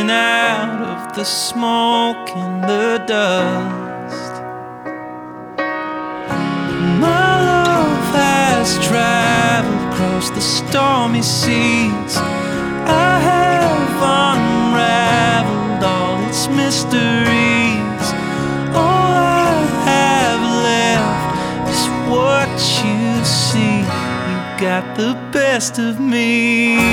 rising out of the smoke and the dust. My love has traveled across the stormy seas. I have unraveled all its mysteries. All I have left is what you see. You got the best of me.